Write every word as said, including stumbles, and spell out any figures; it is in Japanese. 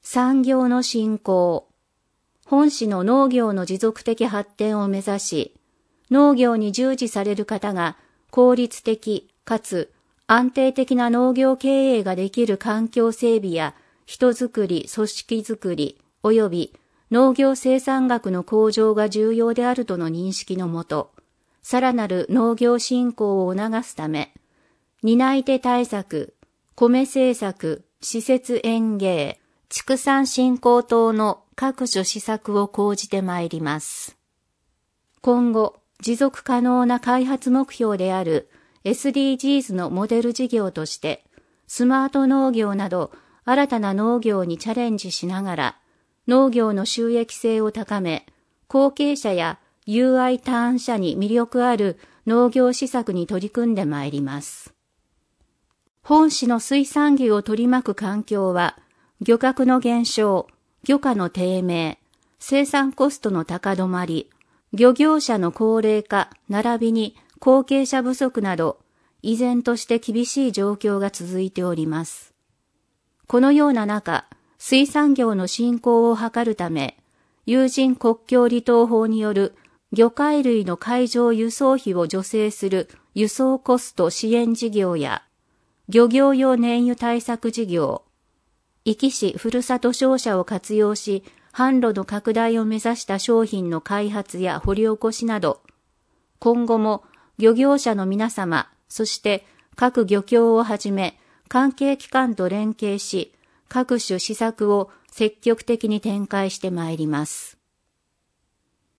産業の振興。本市の農業の持続的発展を目指し、農業に従事される方が効率的かつ安定的な農業経営ができる環境整備や人づくり、組織づくり及び農業生産額の向上が重要であるとの認識のもと、さらなる農業振興を促すため、担い手対策、米政策、施設園芸、畜産振興等の各種施策を講じてまいります。今後、持続可能な開発目標である エスディージーズ のモデル事業として、スマート農業など新たな農業にチャレンジしながら、農業の収益性を高め、後継者や ユーアイ ターン者に魅力ある農業施策に取り組んでまいります。本市の水産業を取り巻く環境は、漁獲の減少、漁価の低迷、生産コストの高止まり、漁業者の高齢化並びに後継者不足など、依然として厳しい状況が続いております。このような中、水産業の振興を図るため、有人国境離島法による魚介類の海上輸送費を助成する輸送コスト支援事業や、漁業用燃油対策事業、壱岐市ふるさと商社を活用し、販路の拡大を目指した商品の開発や掘り起こしなど、今後も漁業者の皆様、そして各漁協をはじめ、関係機関と連携し、各種施策を積極的に展開してまいります。